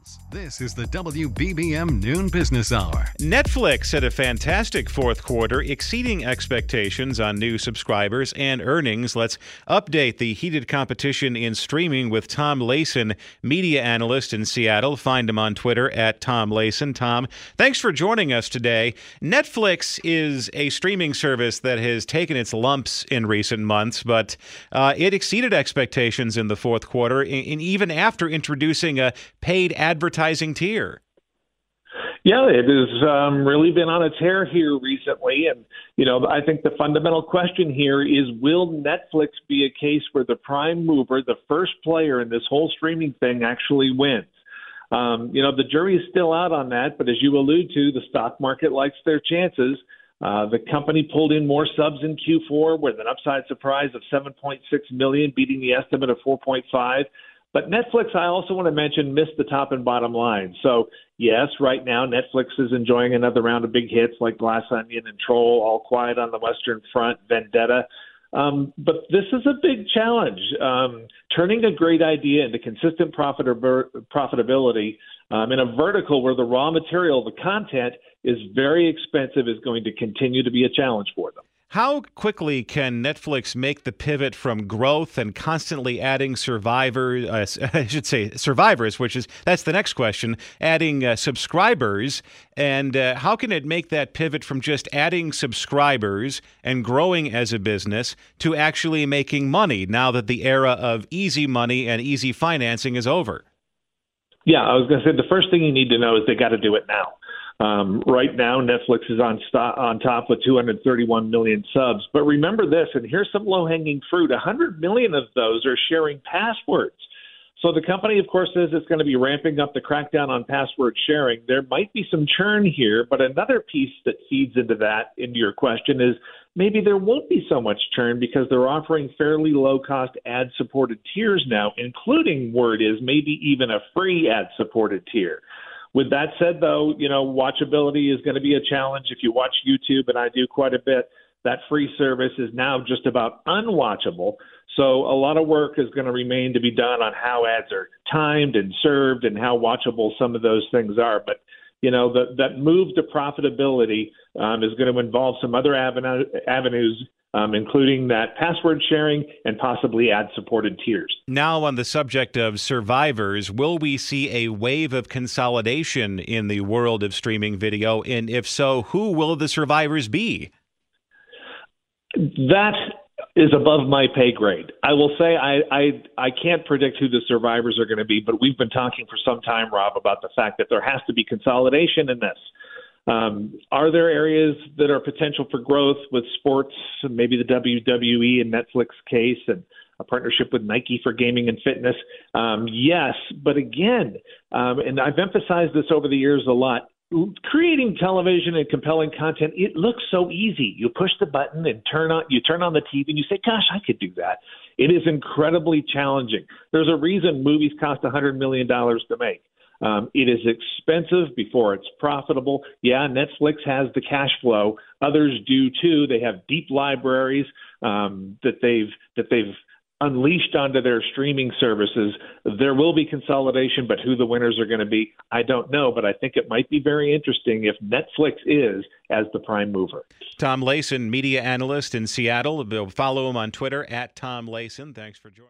This is the WBBM Noon Business Hour. Netflix had a fantastic fourth quarter, exceeding expectations on new subscribers and earnings. Let's update the heated competition in streaming with Tom Layson, media analyst in Seattle. Find him on Twitter at Tom Layson. Tom, thanks for joining us today. Netflix is a streaming service that has taken its lumps in recent months, but it exceeded expectations in the fourth quarter, and even after introducing a paid advertising tier. Yeah, it has really been on a tear here recently. And, I think the fundamental question here is, will Netflix be a case where the prime mover, the first player in this whole streaming thing, actually wins? The jury is still out on that. But as you allude to, the stock market likes their chances. The company pulled in more subs in Q4 with an upside surprise of 7.6 million, beating the estimate of 4.5. But Netflix, I also want to mention, missed the top and bottom line. So, yes, right now Netflix is enjoying another round of big hits like Glass Onion and Troll, All Quiet on the Western Front, Vendetta. But this is a big challenge. Turning a great idea into consistent profitability in a vertical where the raw material, the content, is very expensive is going to continue to be a challenge for them. How quickly can Netflix make the pivot from growth and constantly adding survivors, that's the next question, adding subscribers, and how can it make that pivot from just adding subscribers and growing as a business to actually making money now that the era of easy money and easy financing is over? Yeah, I was going to say the first thing you need to know is they got to do it now. Right now, Netflix is on top with 231 million subs. But remember this, and here's some low-hanging fruit. 100 million of those are sharing passwords. So the company, of course, says it's going to be ramping up the crackdown on password sharing. There might be some churn here, but another piece that feeds into your question, is maybe there won't be so much churn because they're offering fairly low-cost ad-supported tiers now, including, word is, maybe even a free ad-supported tier. With that said, though, watchability is going to be a challenge. If you watch YouTube, and I do quite a bit, that free service is now just about unwatchable. So a lot of work is going to remain to be done on how ads are timed and served and how watchable some of those things are. But, that move to profitability is going to involve some other avenues, including that password sharing and possibly ad-supported tiers. Now, on the subject of survivors, will we see a wave of consolidation in the world of streaming video? And if so, who will the survivors be? That is above my pay grade. I will say I can't predict who the survivors are going to be, but we've been talking for some time, Rob, about the fact that there has to be consolidation in this. Are there areas that are potential for growth with sports, maybe the WWE and Netflix case, and a partnership with Nike for gaming and fitness? Yes, but again, and I've emphasized this over the years a lot, creating television and compelling content, it looks so easy. You push the button and turn on the TV and you say, gosh, I could do that. It is incredibly challenging. There's a reason movies cost $100 million to make. It is expensive before it's profitable. Yeah, Netflix has the cash flow. Others do too. They have deep libraries that they've unleashed onto their streaming services. There will be consolidation, but who the winners are going to be, I don't know. But I think it might be very interesting if Netflix is as the prime mover. Tom Layson, media analyst in Seattle. Follow him on Twitter at Tom Layson. Thanks for joining.